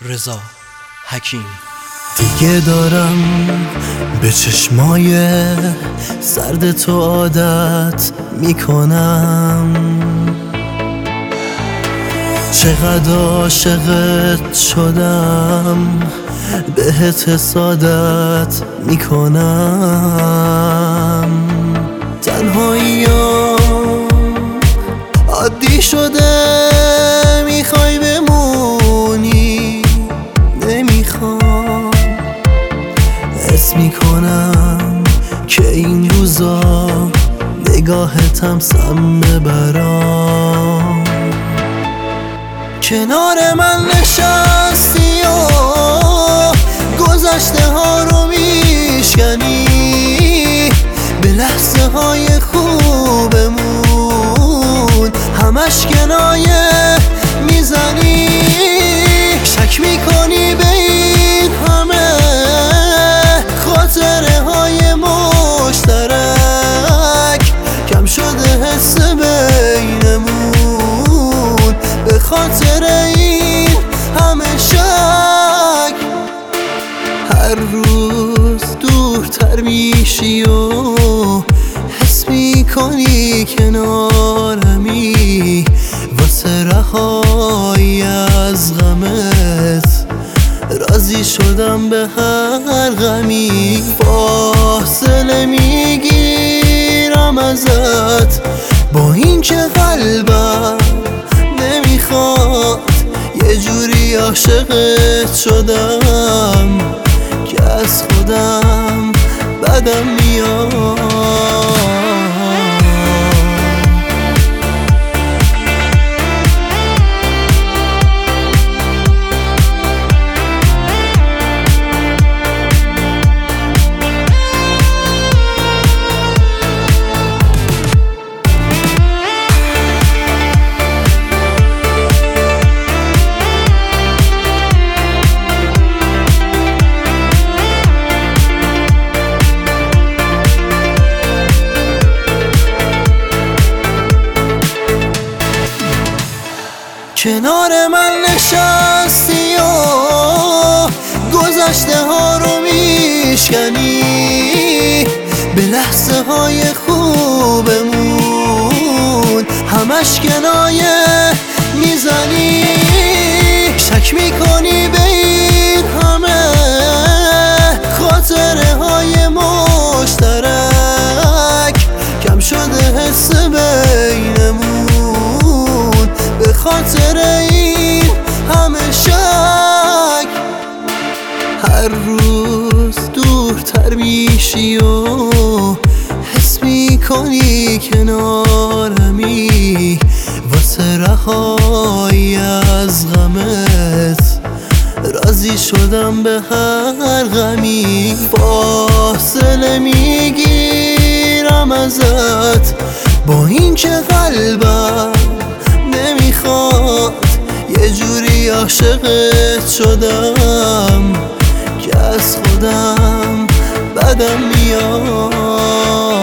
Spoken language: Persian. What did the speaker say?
رضا حکیم. دیگه دارم به چشمای سرد تو عادت میکنم، چقدر عاشقت شدم بهت حسادت میکنم. تنهاییام عادی شده، میخوای بمونی نمیخوام. حس میکنم که این روزا نگاهتم سم برام. کنار من نشستی و گذشته ها رو میشکنی، به لحظه های خوبمون همش کنایه میزنی. شک میکنی به این همه خاطره های مشترک، کم شده حس بینمون به خاطر این همه شک. هر روز دورتر میشی و حس میکنی کنارمی، واسه رهایی از غمت راضی شدم به هر غمی. فاصله میگیرم ازت با این که قلبم نمیخواد، یه جوری عاشقت شدم که از خودم بدم میاد. کنار من نشستی و گذشته ها رو میشکنی، به لحظه های خوبمون همش کنایه میزنی. شک میکنی به این همه خاطره های مشترک، کم شده حس بینمون به خاطر این همه شک. هر روز دورتر میشی و حس میکنی کنارمی، واسه رهایی از غمت راضی شدم به هر غمی. فاصله میگیرم ازت با این که قلبم نمیخواد، یه جوری عاشقت شدم که از خودم بدم میاد.